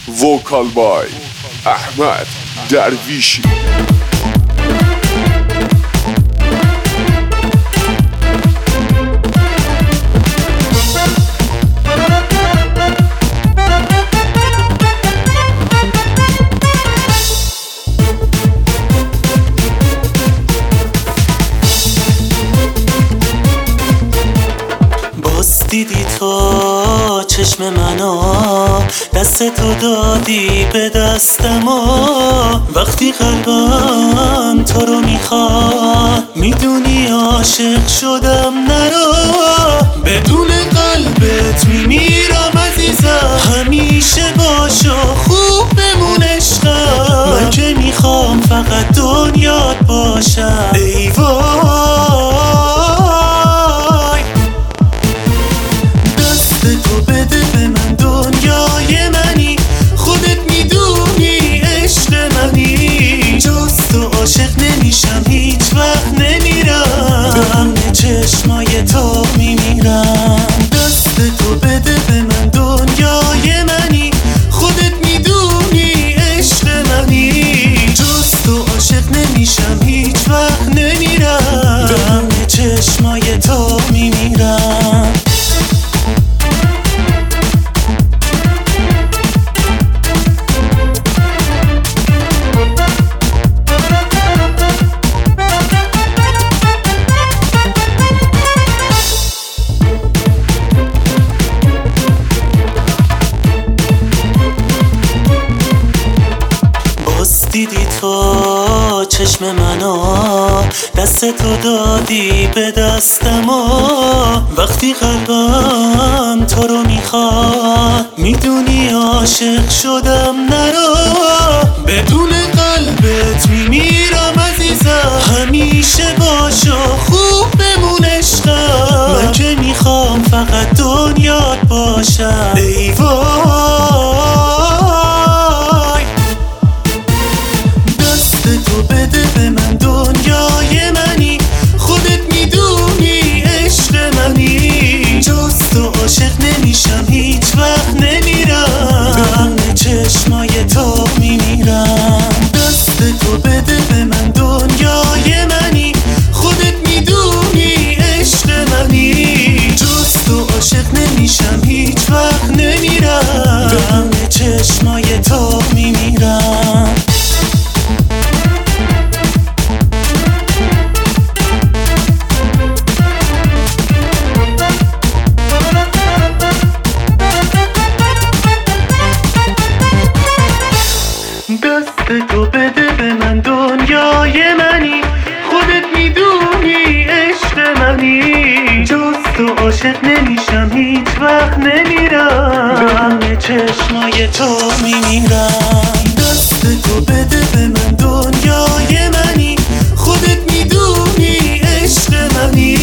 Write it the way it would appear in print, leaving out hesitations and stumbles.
وکال بای احمد درویشی. دیدی تو چشم منو، دست تو دادی به دستم و وقتی قلبم تو رو میخواد میدونی عاشق شدم. نرو بدون قلبت میمیرم عزیزم، همیشه باش و خوب بمون عشقم. من که میخوام فقط دنیات باشم. ای وای تو بده به من، دنیای منی، خودت میدونی عشق منی. جز تو عاشق نمیشم، هیچ وقت نمیرم، به همه چشمای تو میمیرم. دست تو بده به من، دنیای منی، خودت میدونی عشق منی. جز تو عاشق نمیشم، هیچ وقت نمیرم، به همه چشمای تو میمیرم. دیدی تو چشم منو، دست تو دادی به دستم و وقتی قلبم تو رو میخواد میدونی عاشق شدم. نرو بدون قلبت میمیرم عزیزم، همیشه باش و خوب بمون عشقم. من که میخوام فقط دنیات باشم. ای وای تو بده به من، دنیای منی، خودت میدونی عشق منی. جز تو عاشق نمیشم، هیچ وقت نمیرم، به همه چشمای تو میمیرم. دست تو بده به من، دنیای منی، خودت میدونی عشق منی. جز تو عاشق نمیشم، هیچ وقت نمیرم، به همه چشمای تو میمیرم. دست تو بده به من، دنیای منی، خودت میدونی عشق منی. جز تو عاشق نمیشم، هیچ وقت نمیرم، به همه چشمای تو میمیرم. دست تو بده به من، دنیای منی، خودت میدونی عشق منی.